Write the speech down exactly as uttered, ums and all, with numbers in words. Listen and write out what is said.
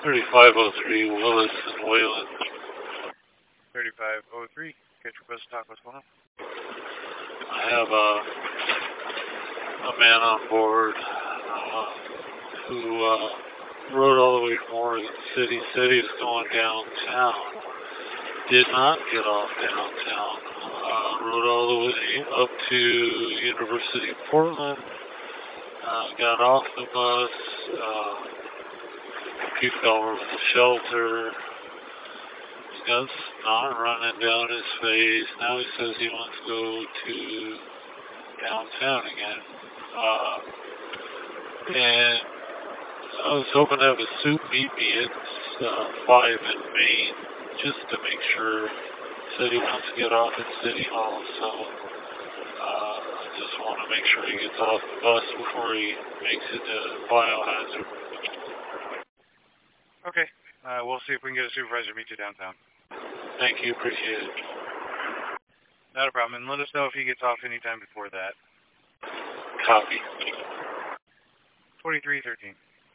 thirty-five oh three, Willis and Wayland. thirty-five oh three, catch request talk, what's going on? I have a, a man on board uh, who uh, rode all the way from Oregon City, said he was going downtown. Did not get off downtown. Uh, rode all the way up to University of Portland. Uh, got off the bus. Uh, puked all over the shelter. Got snot running down his face. Now he says he wants to go to downtown again. Uh, and I was hoping to have a soup meet me at uh, five in Maine, just to make sure. Said he wants to get off at City Hall, so uh, I just want to make sure he gets off the bus before he makes it to Biohazard. Okay, uh, we'll see if we can get a supervisor to meet you downtown. Thank you, appreciate it. Not a problem, and let us know if he gets off anytime before that. Copy. forty-three thirteen.